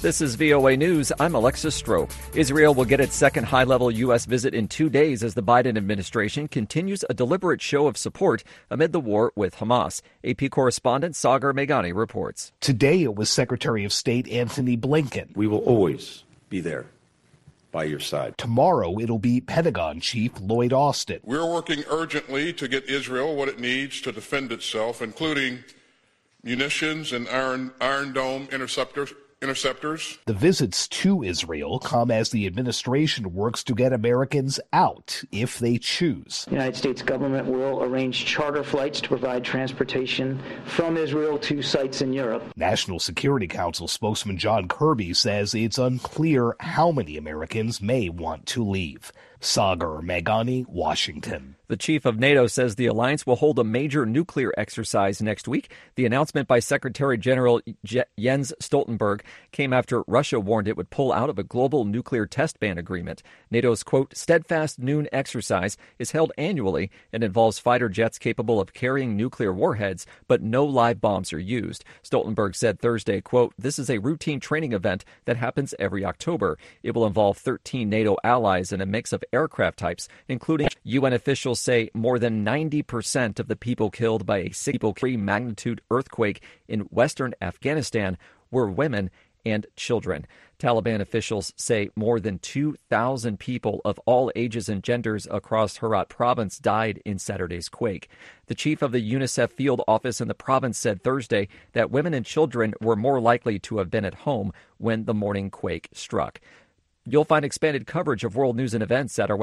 This is VOA News. I'm Alexis Stroh. Israel will get its second high-level U.S. visit in 2 days as the Biden administration continues a deliberate show of support amid the war with Hamas. AP correspondent Sagar Meghani reports. Today it was Secretary of State Antony Blinken. We will always be there by your side. Tomorrow it'll be Pentagon Chief Lloyd Austin. We're working urgently to get Israel what it needs to defend itself, including munitions and Iron Dome interceptors. The visits to Israel come as the administration works to get Americans out if they choose. The United States government will arrange charter flights to provide transportation from Israel to sites in Europe. National Security Council spokesman John Kirby says it's unclear how many Americans may want to leave. Sagar Meghani, Washington. The chief of NATO says the alliance will hold a major nuclear exercise next week. The announcement by Secretary General Jens Stoltenberg came after Russia warned it would pull out of a global nuclear test ban agreement. NATO's, quote, steadfast noon exercise is held annually and involves fighter jets capable of carrying nuclear warheads, but no live bombs are used. Stoltenberg said Thursday, quote, this is a routine training event that happens every October. It will involve 13 NATO allies and a mix of aircraft types, including UN officials say more than 90% of the people killed by a 6.3 magnitude earthquake in western Afghanistan were women and children. Taliban officials say more than 2,000 people of all ages and genders across Herat province died in Saturday's quake. The chief of the UNICEF field office in the province said Thursday that women and children were more likely to have been at home when the morning quake struck. You'll find expanded coverage of world news and events at our